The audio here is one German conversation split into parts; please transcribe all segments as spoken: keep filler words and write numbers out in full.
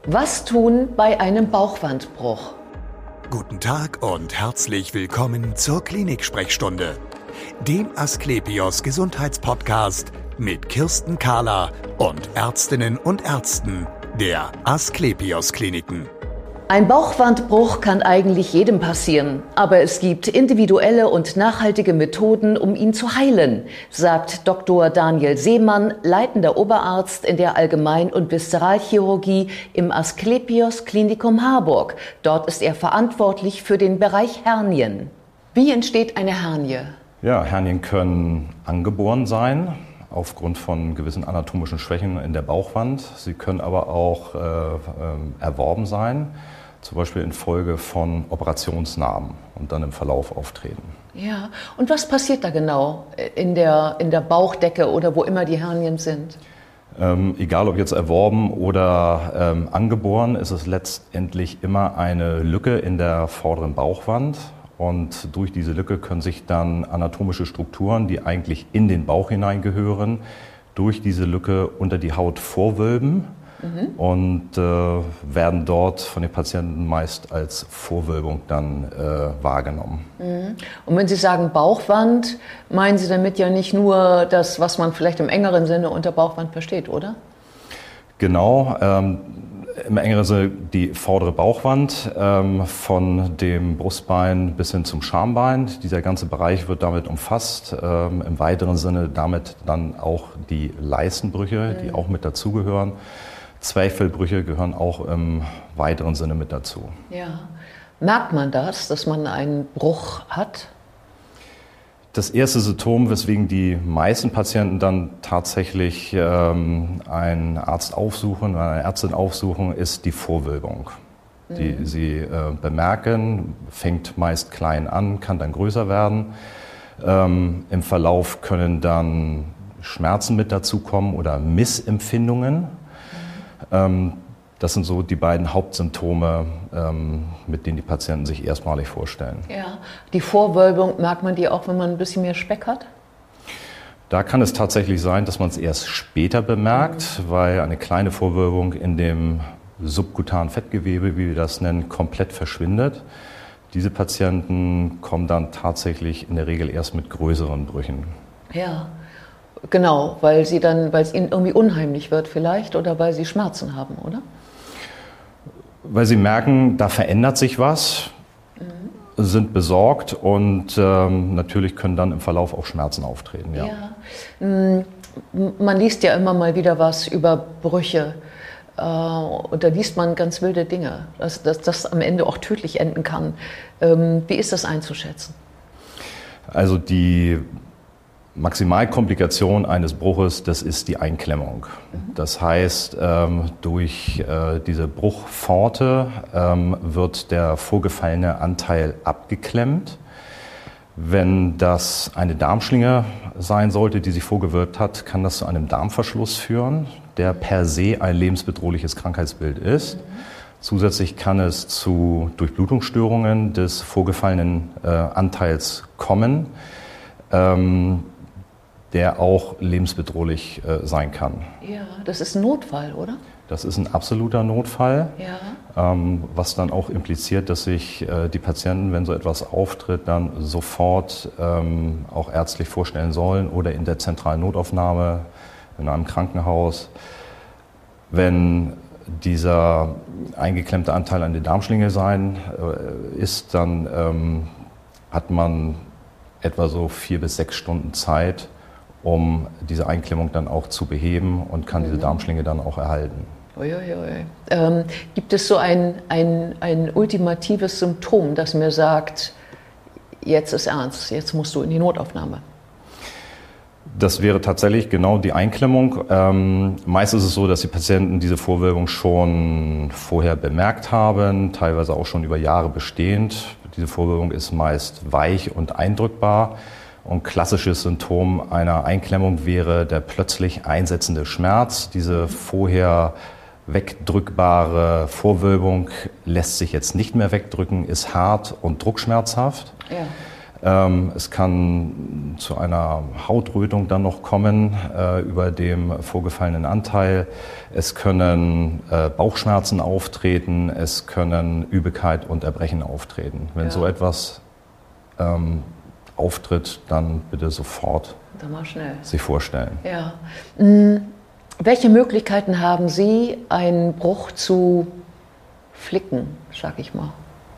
Was tun bei einem Bauchwandbruch? Guten Tag und herzlich willkommen zur Klinik-Sprechstunde, dem Asklepios Gesundheitspodcast mit Kirsten Kahler und Ärztinnen und Ärzten der Asklepios Kliniken. Ein Bauchwandbruch kann eigentlich jedem passieren, aber es gibt individuelle und nachhaltige Methoden, um ihn zu heilen, sagt Doktor Daniel Seemann, leitender Oberarzt in der Allgemein- und Viszeralchirurgie im Asklepios Klinikum Harburg. Dort ist er verantwortlich für den Bereich Hernien. Wie entsteht eine Hernie? Ja, Hernien können angeboren sein, aufgrund von gewissen anatomischen Schwächen in der Bauchwand. Sie können aber auch äh, äh, erworben sein, zum Beispiel infolge von Operationsnarben und dann im Verlauf auftreten. Ja, und was passiert da genau in der, in der Bauchdecke oder wo immer die Hernien sind? Ähm, egal ob jetzt erworben oder ähm, angeboren, ist es letztendlich immer eine Lücke in der vorderen Bauchwand. Und durch diese Lücke können sich dann anatomische Strukturen, die eigentlich in den Bauch hineingehören, durch diese Lücke unter die Haut vorwölben mhm. und äh, werden dort von den Patienten meist als Vorwölbung dann äh, wahrgenommen. Mhm. Und wenn Sie sagen Bauchwand, meinen Sie damit ja nicht nur das, was man vielleicht im engeren Sinne unter Bauchwand versteht, oder? Genau. Ähm, Im engeren Sinne die vordere Bauchwand, ähm, von dem Brustbein bis hin zum Schambein. Dieser ganze Bereich wird damit umfasst. Ähm, Im weiteren Sinne damit dann auch die Leistenbrüche, mhm. die auch mit dazugehören. Zwerchfellbrüche gehören auch im weiteren Sinne mit dazu. Ja. Merkt man das, dass man einen Bruch hat? Das erste Symptom, weswegen die meisten Patienten dann tatsächlich ähm, einen Arzt aufsuchen oder eine Ärztin aufsuchen, ist die Vorwölbung, mhm. die sie äh, bemerken, fängt meist klein an, kann dann größer werden. Ähm, Im Verlauf können dann Schmerzen mit dazukommen oder Missempfindungen. Mhm. Ähm, Das sind so die beiden Hauptsymptome, ähm, mit denen die Patienten sich erstmalig vorstellen. Ja, die Vorwölbung, merkt man die auch, wenn man ein bisschen mehr Speck hat? Da kann es tatsächlich sein, dass man es erst später bemerkt, mhm. weil eine kleine Vorwölbung in dem subkutanen Fettgewebe, wie wir das nennen, komplett verschwindet. Diese Patienten kommen dann tatsächlich in der Regel erst mit größeren Brüchen. Ja, genau, weil sie dann, weil es ihnen irgendwie unheimlich wird vielleicht oder weil sie Schmerzen haben, oder? Weil sie merken, da verändert sich was, mhm. sind besorgt und ähm, natürlich können dann im Verlauf auch Schmerzen auftreten. Ja. Ja. Man liest ja immer mal wieder was über Brüche äh, und da liest man ganz wilde Dinge, dass das am Ende auch tödlich enden kann. Ähm, wie ist das einzuschätzen? Also die Maximalkomplikation eines Bruches, das ist die Einklemmung. Mhm. Das heißt, ähm, durch äh, diese Bruchpforte ähm, wird der vorgefallene Anteil abgeklemmt. Wenn das eine Darmschlinge sein sollte, die sich vorgewölbt hat, kann das zu einem Darmverschluss führen, der per se ein lebensbedrohliches Krankheitsbild ist. Mhm. Zusätzlich kann es zu Durchblutungsstörungen des vorgefallenen äh, Anteils kommen, ähm, der auch lebensbedrohlich äh, sein kann. Ja, das ist ein Notfall, oder? Das ist ein absoluter Notfall, ja. ähm, was dann auch impliziert, dass sich äh, die Patienten, wenn so etwas auftritt, dann sofort ähm, auch ärztlich vorstellen sollen oder in der zentralen Notaufnahme in einem Krankenhaus. Wenn dieser eingeklemmte Anteil an der Darmschlinge sein äh, ist, dann ähm, hat man etwa so vier bis sechs Stunden Zeit, um diese Einklemmung dann auch zu beheben und kann mhm. diese Darmschlinge dann auch erhalten. Uiuiui. Ähm, gibt es so ein, ein, ein ultimatives Symptom, das mir sagt, jetzt ist ernst, jetzt musst du in die Notaufnahme? Das wäre tatsächlich genau die Einklemmung. Ähm, meist ist es so, dass die Patienten diese Vorwölbung schon vorher bemerkt haben, teilweise auch schon über Jahre bestehend. Diese Vorwölbung ist meist weich und eindrückbar. Und klassisches Symptom einer Einklemmung wäre der plötzlich einsetzende Schmerz. Diese vorher wegdrückbare Vorwölbung lässt sich jetzt nicht mehr wegdrücken, ist hart und druckschmerzhaft. Ja. Ähm, es kann zu einer Hautrötung dann noch kommen äh, über dem vorgefallenen Anteil. Es können äh, Bauchschmerzen auftreten, es können Übelkeit und Erbrechen auftreten. Wenn ja. so etwas ähm, auftritt, dann bitte sofort dann mal schnell. sich vorstellen. Ja. Hm, welche Möglichkeiten haben Sie, einen Bruch zu flicken, sag ich mal?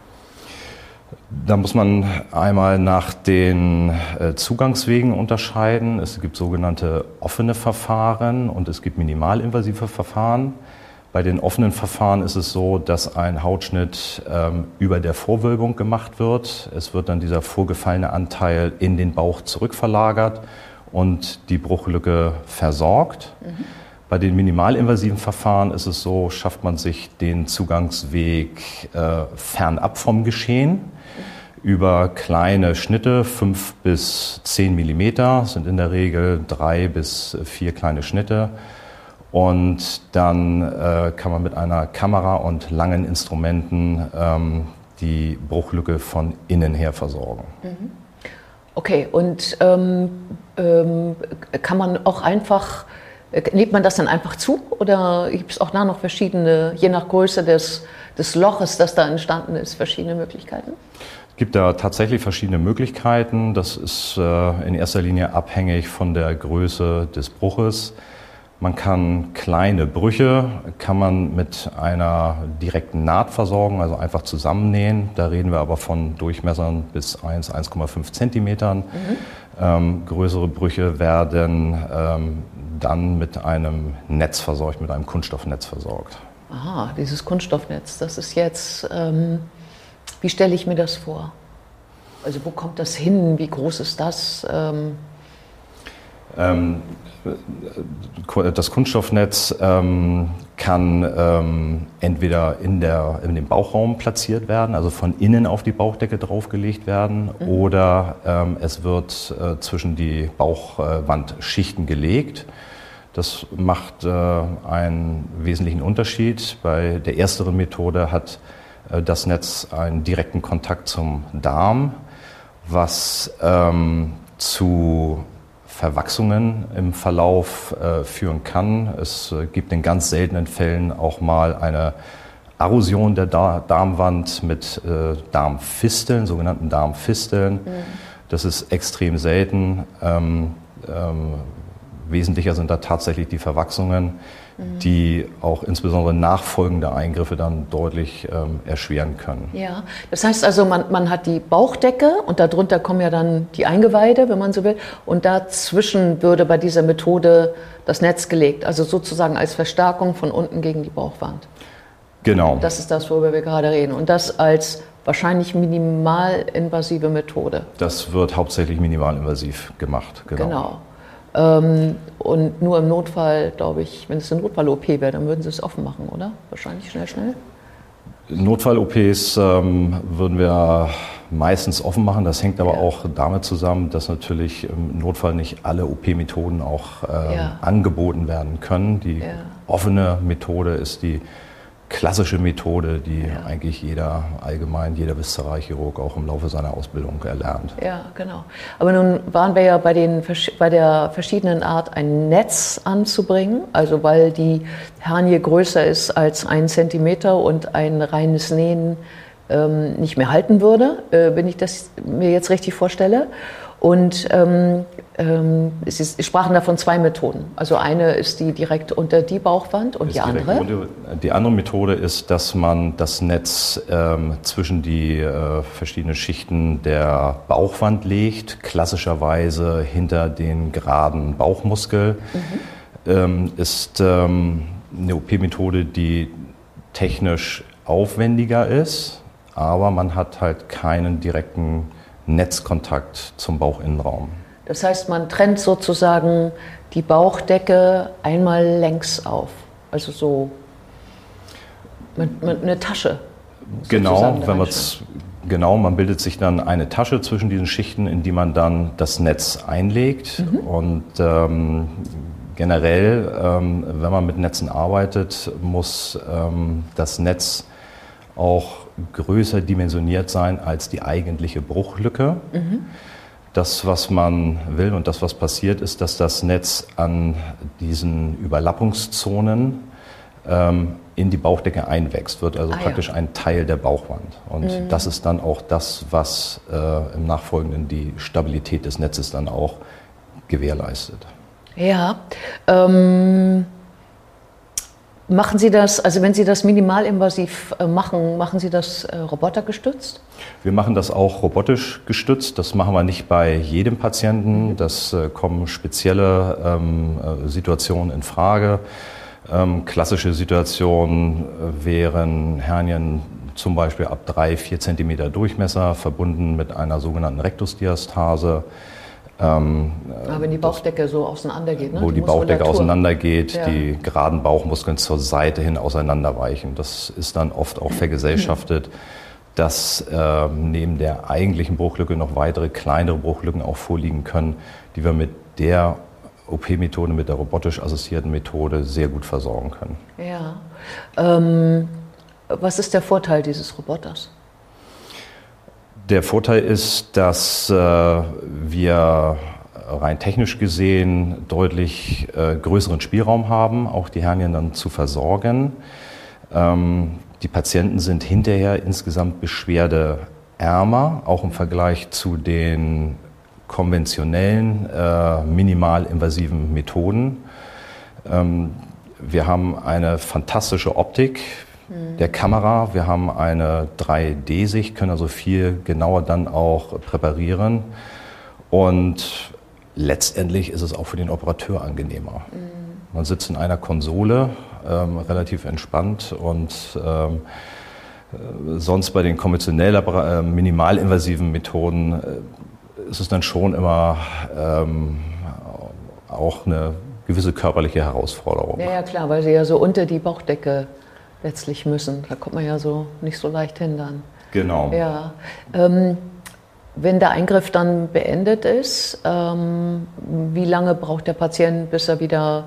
Da muss man einmal nach den äh, Zugangswegen unterscheiden. Es gibt sogenannte offene Verfahren und es gibt minimalinvasive Verfahren. Bei den offenen Verfahren ist es so, dass ein Hautschnitt ähm, über der Vorwölbung gemacht wird. Es wird dann dieser vorgefallene Anteil in den Bauch zurückverlagert und die Bruchlücke versorgt. Mhm. Bei den minimalinvasiven Verfahren ist es so, schafft man sich den Zugangsweg äh, fernab vom Geschehen. Über kleine Schnitte, fünf bis zehn Millimeter, sind in der Regel drei bis vier kleine Schnitte. Und dann äh, kann man mit einer Kamera und langen Instrumenten ähm, die Bruchlücke von innen her versorgen. Okay, und ähm, ähm, kann man auch einfach, näht man das dann einfach zu oder gibt es auch da noch verschiedene, je nach Größe des, des Loches, das da entstanden ist, verschiedene Möglichkeiten? Es gibt da tatsächlich verschiedene Möglichkeiten. Das ist äh, in erster Linie abhängig von der Größe des Bruches. Man kann kleine Brüche, kann man mit einer direkten Naht versorgen, also einfach zusammennähen. Da reden wir aber von Durchmessern bis eins, eins Komma fünf Zentimetern. Mhm. Ähm, größere Brüche werden ähm, dann mit einem Netz versorgt, mit einem Kunststoffnetz versorgt. Aha, dieses Kunststoffnetz, das ist jetzt... Ähm Wie stelle ich mir das vor? Also wo kommt das hin? Wie groß ist das? Ähm ähm, das Kunststoffnetz ähm, kann ähm, entweder in, der, in dem Bauchraum platziert werden, also von innen auf die Bauchdecke draufgelegt werden, mhm. oder ähm, es wird äh, zwischen die Bauchwandschichten gelegt. Das macht äh, einen wesentlichen Unterschied. Bei der ersteren Methode hat das Netz einen direkten Kontakt zum Darm, was ähm, zu Verwachsungen im Verlauf äh, führen kann. Es äh, gibt in ganz seltenen Fällen auch mal eine Arrosion der Dar- Darmwand mit äh, Darmfisteln, sogenannten Darmfisteln. Mhm. Das ist extrem selten. Ähm, ähm, wesentlicher sind da tatsächlich die Verwachsungen, die auch insbesondere nachfolgende Eingriffe dann deutlich ähm, erschweren können. Ja, das heißt also, man, man hat die Bauchdecke und darunter kommen ja dann die Eingeweide, wenn man so will, und dazwischen würde bei dieser Methode das Netz gelegt, also sozusagen als Verstärkung von unten gegen die Bauchwand. Genau. Das ist das, worüber wir gerade reden, und das als wahrscheinlich minimalinvasive Methode. Das wird hauptsächlich minimalinvasiv gemacht, genau. Genau. Ähm, und nur im Notfall, glaube ich, wenn es eine Notfall-O P wäre, dann würden Sie es offen machen, oder? Wahrscheinlich schnell, schnell? Notfall-O Ps ähm, würden wir meistens offen machen. Das hängt aber ja. auch damit zusammen, dass natürlich im Notfall nicht alle O P-Methoden auch äh, ja. angeboten werden können. Die ja. offene Methode ist die klassische Methode, die ja. eigentlich jeder allgemein, jeder Viszeralchirurg auch im Laufe seiner Ausbildung erlernt. Ja, genau. Aber nun waren wir ja bei, den, bei der verschiedenen Art, ein Netz anzubringen, also weil die Hernie größer ist als ein Zentimeter und ein reines Nähen ähm, nicht mehr halten würde, äh, wenn ich das mir jetzt richtig vorstelle. Und ähm, ähm, Sie sprachen da von zwei Methoden. Also eine ist die direkt unter die Bauchwand und ist die andere? Unter, die andere Methode ist, dass man das Netz ähm, zwischen die äh, verschiedenen Schichten der Bauchwand legt, klassischerweise hinter den geraden Bauchmuskel. Mhm. Ähm, ist ähm, eine O P-Methode, die technisch aufwendiger ist, aber man hat halt keinen direkten Netzkontakt zum Bauchinnenraum. Das heißt, man trennt sozusagen die Bauchdecke einmal längs auf, also so mit, mit eine Tasche. Genau, wenn man genau, man bildet sich dann eine Tasche zwischen diesen Schichten, in die man dann das Netz einlegt. Mhm. Und ähm, generell, ähm, wenn man mit Netzen arbeitet, muss ähm, das Netz auch größer dimensioniert sein als die eigentliche Bruchlücke. Mhm. Das, was man will und das, was passiert, ist, dass das Netz an diesen Überlappungszonen ähm, in die Bauchdecke einwächst, wird also ah, praktisch ja. ein Teil der Bauchwand. Und mhm. das ist dann auch das, was äh, im Nachfolgenden die Stabilität des Netzes dann auch gewährleistet. Ja, ähm, machen Sie das, also wenn Sie das minimalinvasiv äh, machen, machen Sie das äh, robotergestützt? Wir machen das auch robotisch gestützt. Das machen wir nicht bei jedem Patienten. Das äh, kommen spezielle ähm, äh, Situationen in Frage. Ähm, klassische Situationen äh, wären Hernien zum Beispiel ab drei, vier Zentimeter Durchmesser, verbunden mit einer sogenannten Rektusdiastase. Ähm, Aber wenn die Bauchdecke das, so auseinandergeht, ne? Wo die, die Bauchdecke auseinandergeht, ja. die geraden Bauchmuskeln zur Seite hin auseinanderweichen. Das ist dann oft auch vergesellschaftet, dass äh, neben der eigentlichen Bruchlücke noch weitere kleinere Bruchlücken auch vorliegen können, die wir mit der O P-Methode, mit der robotisch assistierten Methode sehr gut versorgen können. Ja. Ähm, was ist der Vorteil dieses Roboters? Der Vorteil ist, dass äh, wir rein technisch gesehen deutlich äh, größeren Spielraum haben, auch die Hernien dann zu versorgen. Ähm, die Patienten sind hinterher insgesamt beschwerdeärmer, auch im Vergleich zu den konventionellen, äh, minimalinvasiven Methoden. Ähm, wir haben eine fantastische Optik der Kamera. Wir haben eine drei D-Sicht, können also viel genauer dann auch präparieren. Und letztendlich ist es auch für den Operateur angenehmer. Mhm. Man sitzt in einer Konsole, ähm, relativ entspannt und ähm, sonst bei den konventionell äh, minimalinvasiven Methoden äh, ist es dann schon immer ähm, auch eine gewisse körperliche Herausforderung. Ja, ja, klar, weil sie ja so unter die Bauchdecke letztlich müssen. Da kommt man ja so nicht so leicht hin dann. Genau. Ja. Ähm, wenn der Eingriff dann beendet ist, ähm, wie lange braucht der Patient, bis er wieder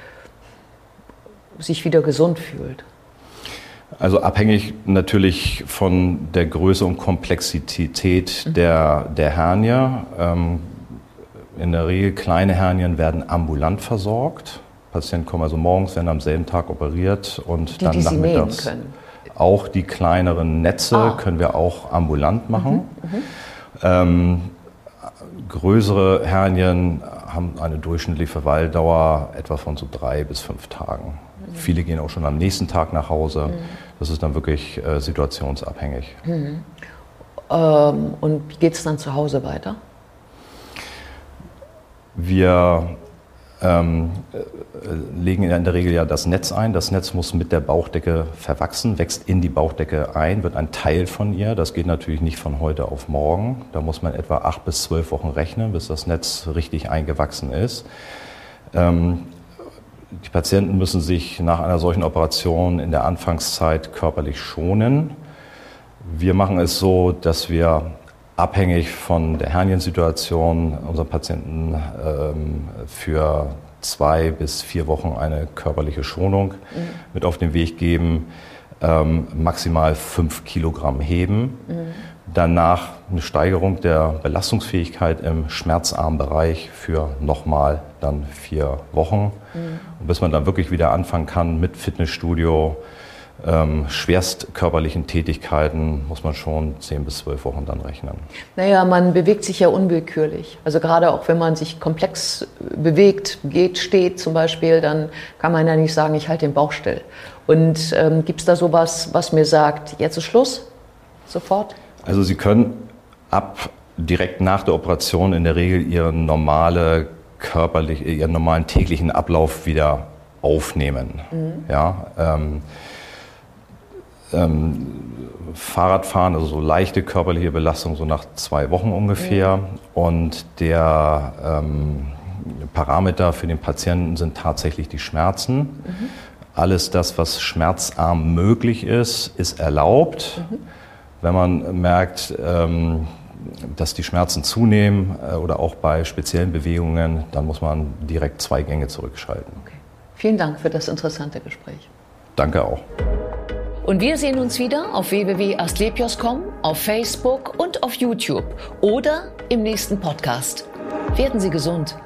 sich wieder gesund fühlt? Also abhängig natürlich von der Größe und Komplexität mhm. der, der Hernie. Ähm, in der Regel kleine Hernien werden ambulant versorgt. Patienten kommen also morgens, werden am selben Tag operiert und die, dann die nachmittags. Sie nähen können. Auch die kleineren Netze ah. können wir auch ambulant machen. Mhm, mhm. Ähm, größere Hernien haben eine durchschnittliche Verweildauer etwa von so drei bis fünf Tagen. Mhm. Viele gehen auch schon am nächsten Tag nach Hause. Mhm. Das ist dann wirklich äh, situationsabhängig. Mhm. Ähm, und wie geht es dann zu Hause weiter? Wir Ähm, legen in der Regel ja das Netz ein. Das Netz muss mit der Bauchdecke verwachsen, wächst in die Bauchdecke ein, wird ein Teil von ihr. Das geht natürlich nicht von heute auf morgen. Da muss man etwa acht bis zwölf Wochen rechnen, bis das Netz richtig eingewachsen ist. Ähm, die Patienten müssen sich nach einer solchen Operation in der Anfangszeit körperlich schonen. Wir machen es so, dass wir abhängig von der Herniensituation unseren Patienten ähm, für zwei bis vier Wochen eine körperliche Schonung mhm. mit auf den Weg geben, ähm, maximal fünf Kilogramm heben. Mhm. Danach eine Steigerung der Belastungsfähigkeit im schmerzarmen Bereich für nochmal dann vier Wochen. Mhm. Und bis man dann wirklich wieder anfangen kann mit Fitnessstudio, Ähm, schwerst körperlichen Tätigkeiten muss man schon zehn bis zwölf Wochen dann rechnen. Naja, man bewegt sich ja unwillkürlich. Also gerade auch wenn man sich komplex bewegt, geht, steht zum Beispiel, dann kann man ja nicht sagen, ich halte den Bauch still. Und ähm, gibt es da sowas, was mir sagt, jetzt ist Schluss? Sofort? Also Sie können ab direkt nach der Operation in der Regel Ihren, normale körperlich, Ihren normalen täglichen Ablauf wieder aufnehmen. Mhm. Ja, ähm, Ähm, Fahrradfahren, also so leichte körperliche Belastung, so nach zwei Wochen ungefähr. Mhm. Und der ähm, Parameter für den Patienten sind tatsächlich die Schmerzen. Mhm. Alles das, was schmerzarm möglich ist, ist erlaubt. Mhm. Wenn man merkt, ähm, dass die Schmerzen zunehmen äh, oder auch bei speziellen Bewegungen, dann muss man direkt zwei Gänge zurückschalten. Okay. Vielen Dank für das interessante Gespräch. Danke auch. Und wir sehen uns wieder auf w w w punkt asklepios punkt com, auf Facebook und auf YouTube oder im nächsten Podcast. Werden Sie gesund.